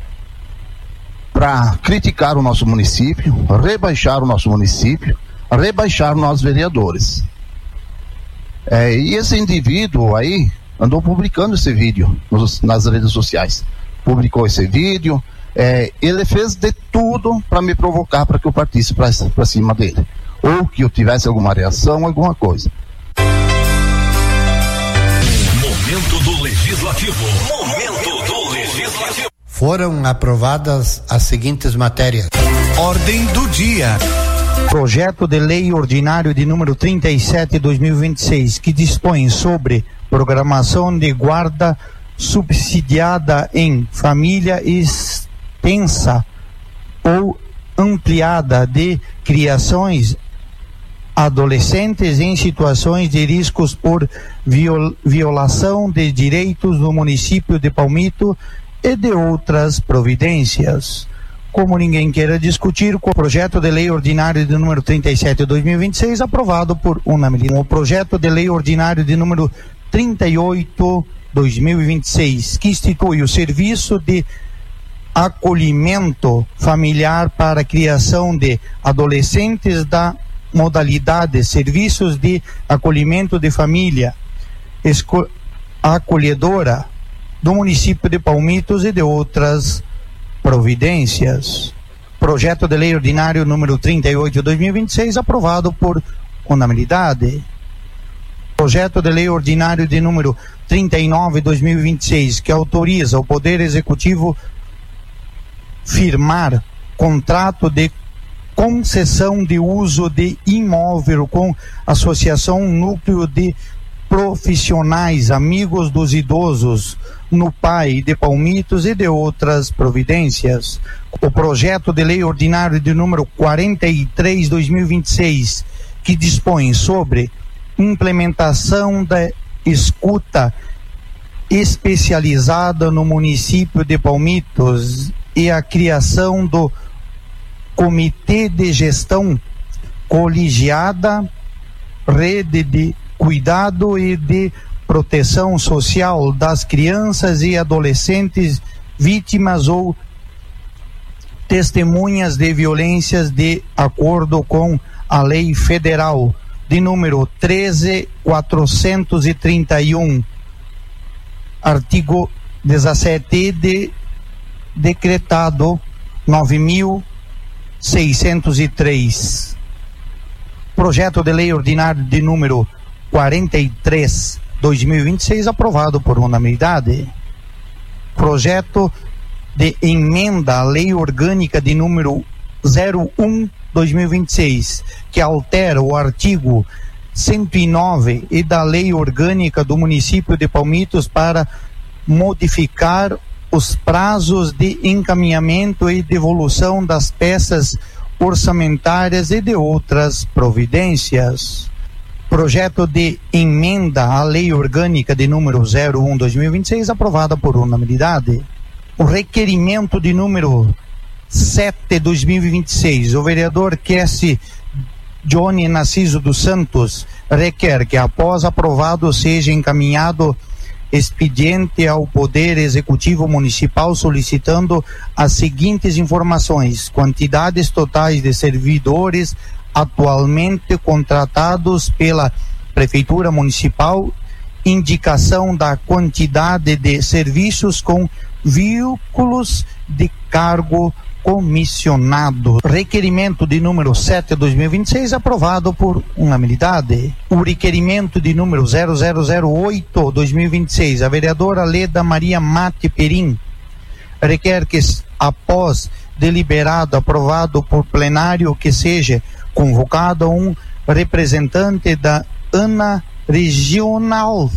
para criticar o nosso município, rebaixar o nosso município, rebaixar nós vereadores. E esse indivíduo aí andou publicando esse vídeo nas redes sociais, publicou esse vídeo, ele fez de tudo para me provocar, para que eu partisse para cima dele, ou que eu tivesse alguma reação, alguma coisa. Momento do Legislativo. Momento do Legislativo. Foram aprovadas as seguintes matérias. Ordem do dia. Projeto de Lei Ordinário de número 37/2026, que dispõe sobre programação de guarda subsidiada em família extensa ou ampliada de criações adolescentes em situações de riscos por violação de direitos no município de Palmito e de outras providências. Como ninguém queira discutir, com o projeto de lei ordinário de número 37/2026 aprovado por unanimidade. O projeto de lei ordinário de número 38/2026, que institui o serviço de acolhimento familiar para a criação de adolescentes da modalidade serviços de acolhimento de família acolhedora do município de Palmitos e de outras providências. Projeto de lei ordinário número 38/2026, aprovado por unanimidade. Projeto de lei ordinário de número 39/2026, que autoriza o Poder Executivo firmar contrato de concessão de uso de imóvel com Associação Núcleo de Profissionais Amigos dos Idosos no PAI de Palmitos e de outras providências. O projeto de lei ordinário de número 43/2026, que dispõe sobre implementação da escuta especializada no município de Palmitos e a criação do Comitê de Gestão Colegiada, Rede de Cuidado e de Proteção Social das Crianças e Adolescentes Vítimas ou Testemunhas de Violências, de acordo com a Lei Federal de número 13.431, artigo 17, de decretado 9.603. Projeto de lei ordinário de número 43/2026, aprovado por unanimidade. Projeto de emenda à lei orgânica de número 01/2026, que altera o artigo 109 e da lei orgânica do município de Palmitos para modificar os prazos de encaminhamento e devolução das peças orçamentárias e de outras providências. Projeto de emenda à lei orgânica de número 01/2026, aprovada por unanimidade. O requerimento de número 7/2026, o vereador Kessi Johnny Narciso dos Santos requer que, após aprovado, seja encaminhado expediente ao Poder Executivo Municipal solicitando as seguintes informações: quantidades totais de servidores atualmente contratados pela Prefeitura Municipal, indicação da quantidade de serviços com vínculos de cargo comissionado. Requerimento de número 7/2026, aprovado por unanimidade. O requerimento de número 0008/2026, a vereadora Leda Maria Mate Perim requer que, após deliberado aprovado por plenário, que seja convocado um representante da ANA Regional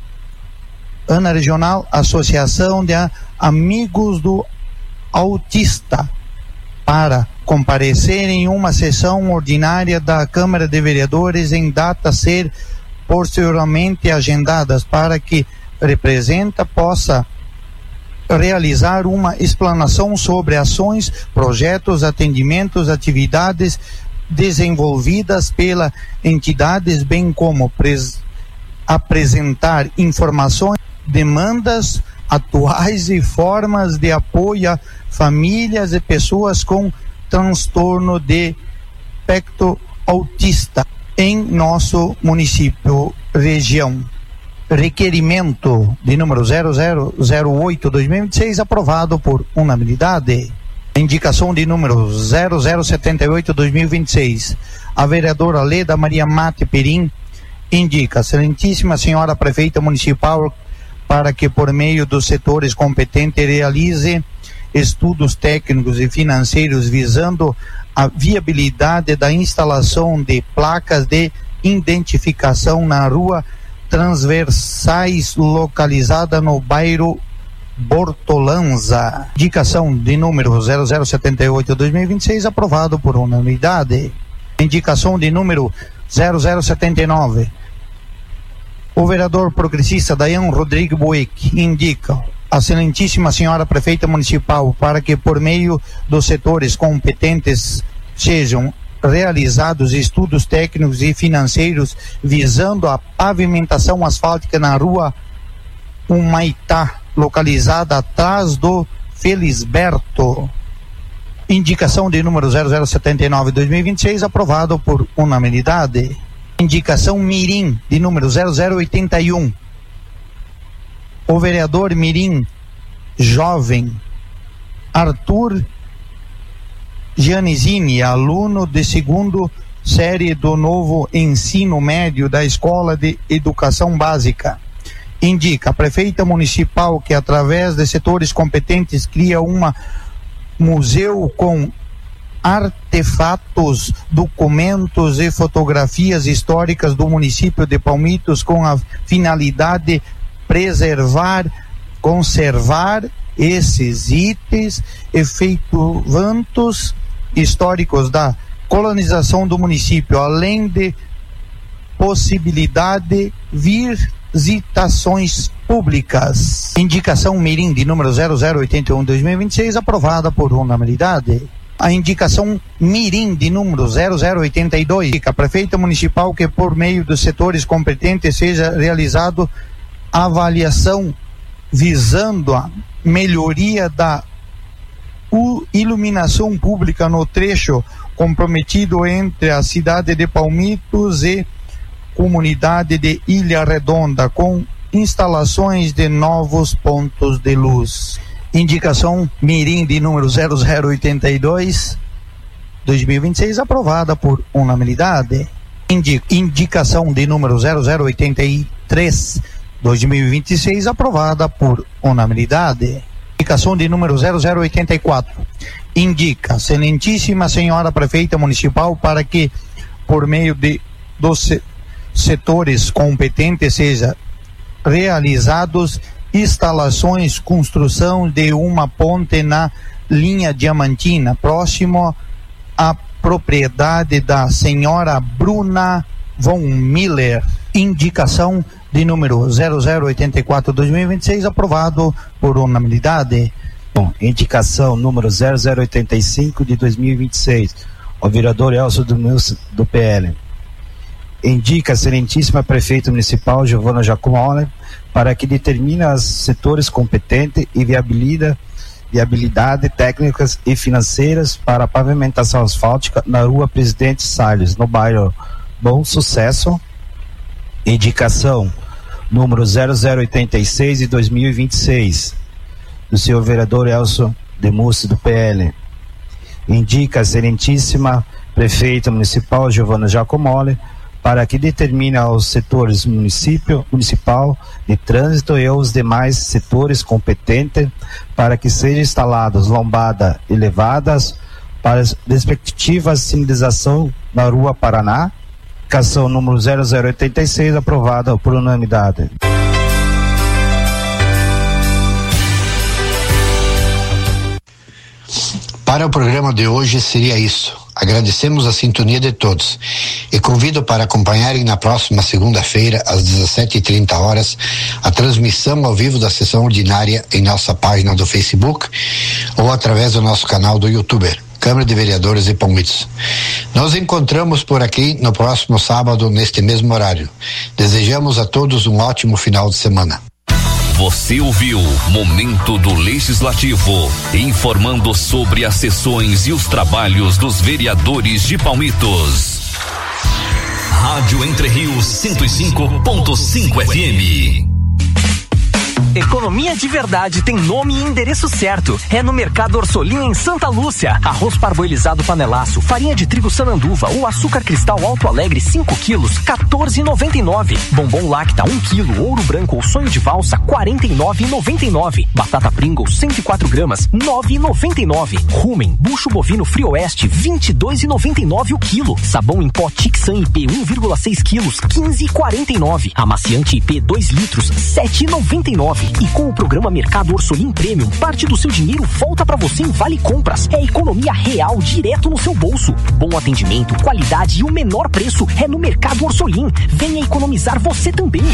Associação de Amigos do Autista para comparecer em uma sessão ordinária da Câmara de Vereadores em data a ser posteriormente agendadas, para que representa possa realizar uma explanação sobre ações, projetos, atendimentos, atividades desenvolvidas pela entidades, bem como apresentar informações, demandas atuais e formas de apoio a famílias e pessoas com transtorno de espectro autista em nosso município, região. Requerimento de número 0008/2026, aprovado por unanimidade. Indicação de número 0078/2026, a vereadora Leda Maria Mate Perim indica: excelentíssima senhora prefeita municipal, para que por meio dos setores competentes realize estudos técnicos e financeiros visando a viabilidade da instalação de placas de identificação na rua transversais localizada no bairro Bortolanza. Indicação de número 0078/2026, aprovado por unanimidade. Indicação de número 0079, o vereador progressista Dayan Rodrigo Buick indica: a excelentíssima senhora prefeita municipal, para que por meio dos setores competentes sejam realizados estudos técnicos e financeiros visando a pavimentação asfáltica na rua Humaitá, localizada atrás do Felisberto. Indicação de número 0079/2026, aprovado por unanimidade. Indicação Mirim de número 0081, o vereador mirim jovem Arthur Giannisini, aluno de segundo série do novo ensino médio da Escola de Educação Básica. Indica a prefeita municipal que, através de setores competentes, cria uma museu com artefatos, documentos e fotografias históricas do município de Palmitos, com a finalidade de preservar, conservar esses itens, efeitos históricos da colonização do município, além de possibilidade de visitações públicas. Indicação mirim de número 0081/2026, aprovada por unanimidade. A indicação mirim de número 0082, a prefeita municipal que, por meio dos setores competentes, seja realizado avaliação visando a melhoria da iluminação pública no trecho comprometido entre a cidade de Palmitos e comunidade de Ilha Redonda, com instalações de novos pontos de luz. Indicação mirim de número 0082/2026, aprovada por unanimidade. Indicação de número 0083/2026, aprovada por unanimidade. Indicação de número 0084. Indica, excelentíssima senhora prefeita municipal, para que, por meio dos setores competentes, seja realizados instalações, construção de uma ponte na linha Diamantina, próximo à propriedade da senhora Bruna von Miller. Indicação de número 0084/2026, aprovado por unanimidade. Bom, indicação número 0085/2026, o vereador Elcio do PL. Indica a excelentíssima prefeita municipal Giovana Giacomelli para que determine os setores competentes e viabilidade técnicas e financeiras para a pavimentação asfáltica na rua Presidente Salles, no bairro Bom Sucesso. Indicação número 0086/2026, do senhor vereador Elcio de Mussi, do PL. Indica a excelentíssima prefeita municipal Giovana Giacomelli para que determine aos setores municipal de trânsito e aos demais setores competentes para que sejam instaladas lombadas elevadas para as respectivas sinalização na Rua Paraná. Indicação número 0086, aprovada por unanimidade. Para o programa de hoje seria isso. Agradecemos a sintonia de todos e convido para acompanharem na próxima segunda-feira, às 17h30, a transmissão ao vivo da sessão ordinária em nossa página do Facebook ou através do nosso canal do YouTube, Câmara de Vereadores de Palmitos. Nos encontramos por aqui no próximo sábado, neste mesmo horário. Desejamos a todos um ótimo final de semana. Você ouviu Momento do Legislativo, informando sobre as sessões e os trabalhos dos vereadores de Palmitos. Rádio Entre Rios 105.5 FM. Economia de verdade tem nome e endereço certo. É no Mercado Orsolim, em Santa Lúcia. Arroz parboilizado panelaço, farinha de trigo Sananduva ou açúcar cristal Alto Alegre 5 quilos, R$14,99. Bombom Lacta 1 quilo, ouro branco ou sonho de valsa, R$49,99. Batata Pringles 104 gramas, R$9,99. Rumen, bucho bovino Frio Oeste, R$22,99 o quilo. Sabão em pó Tixan IP 1,6 quilos, R$15,49. Amaciante IP 2 litros, R$7,99. E com o programa Mercado Orsolim Premium, parte do seu dinheiro volta para você em Vale Compras. É economia real direto no seu bolso. Bom atendimento, qualidade e o menor preço é no Mercado Orsolim. Venha economizar você também.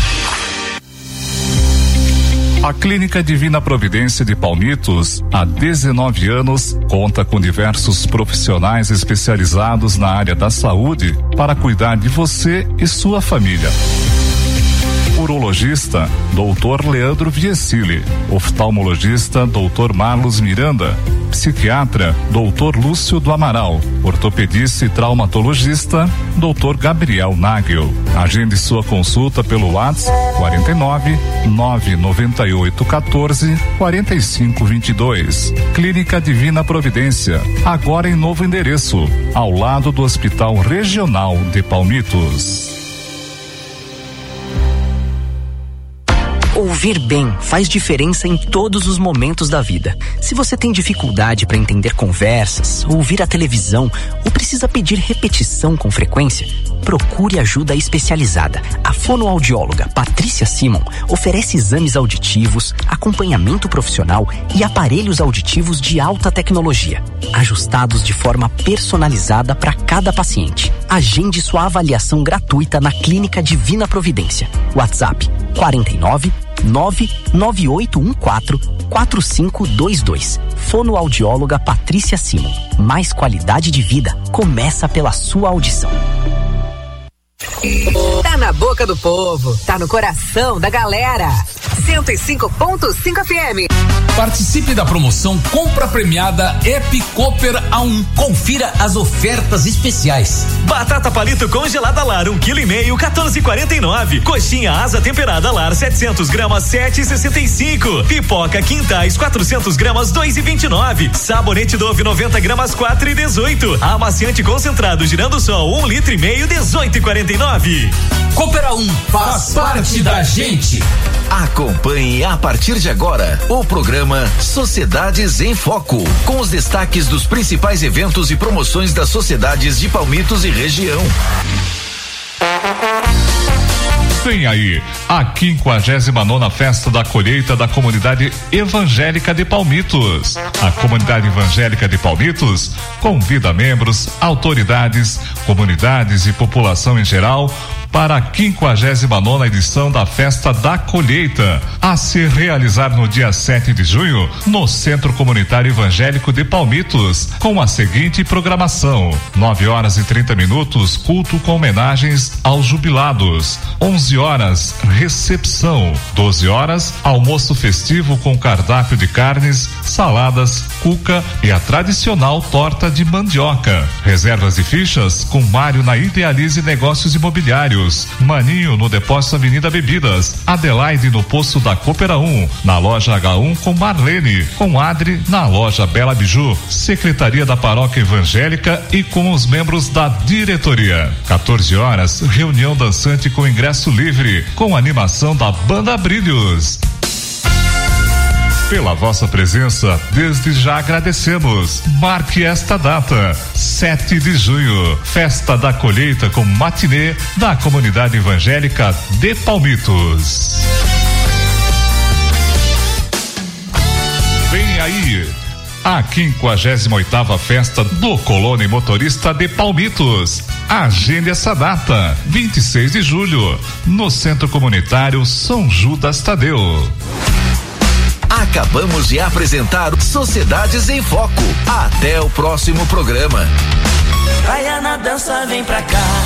A Clínica Divina Providência de Palmitos, há 19 anos, conta com diversos profissionais especializados na área da saúde para cuidar de você e sua família. Urologista, Dr. Leandro Viesili. Oftalmologista, Dr. Marlos Miranda. Psiquiatra, Dr. Lúcio do Amaral. Ortopedista e traumatologista, Dr. Gabriel Nagel. Agende sua consulta pelo WhatsApp 49 998 14 45 22. Clínica Divina Providência, agora em novo endereço, ao lado do Hospital Regional de Palmitos. Ouvir bem faz diferença em todos os momentos da vida. Se você tem dificuldade para entender conversas, ouvir a televisão ou precisa pedir repetição com frequência, procure ajuda especializada. A fonoaudióloga Patrícia Simon oferece exames auditivos, acompanhamento profissional e aparelhos auditivos de alta tecnologia, ajustados de forma personalizada para cada paciente. Agende sua avaliação gratuita na Clínica Divina Providência. WhatsApp 49 99814 4522. Fonoaudióloga Patrícia Simon. Mais qualidade de vida começa pela sua audição. Tá na boca do povo, tá no coração da galera. 105.5 FM. Participe da promoção Compra Premiada App Cooper A1. Confira as ofertas especiais. Batata palito congelada Lar 1,5 kg, 14,49. Coxinha asa temperada Lar 700 gramas, 7,65. Pipoca Quintais 400 gramas, 2,29. Sabonete Dove 90 gramas, 4,18. Amaciante concentrado Girando Sol 1,5 litro, 18,49. Cooper A1 faz parte da gente. Acompanhe a partir de agora o programa Sociedades em Foco, com os destaques dos principais eventos e promoções das sociedades de Palmitos e região. Vem aí, a 59ª Festa da Colheita da Comunidade Evangélica de Palmitos. A Comunidade Evangélica de Palmitos convida membros, autoridades, comunidades e população em geral para a 59ª edição da Festa da Colheita, a se realizar no dia 7 de junho, no Centro Comunitário Evangélico de Palmitos, com a seguinte programação: 9h30, culto com homenagens aos jubilados. 11h, recepção. 12h, almoço festivo com cardápio de carnes, saladas, cuca e a tradicional torta de mandioca. Reservas e fichas com Mário na Idealize Negócios Imobiliários, Maninho no Depósito Avenida Bebidas, Adelaide no Posto da Cooper A1, na loja H1 com Marlene, com Adri na loja Bela Biju, Secretaria da Paróquia Evangélica e com os membros da diretoria. 14h, reunião dançante com ingresso livre, com animação da Banda Brilhos. Pela vossa presença, desde já agradecemos. Marque esta data, 7 de junho, Festa da Colheita com matinê da Comunidade Evangélica de Palmitos. Vem aí a 58ª Festa do Colono e Motorista de Palmitos. Agende essa data, 26 de julho, no Centro Comunitário São Judas Tadeu. Acabamos de apresentar Sociedades em Foco. Até o próximo programa. Praia na dança, vem pra cá.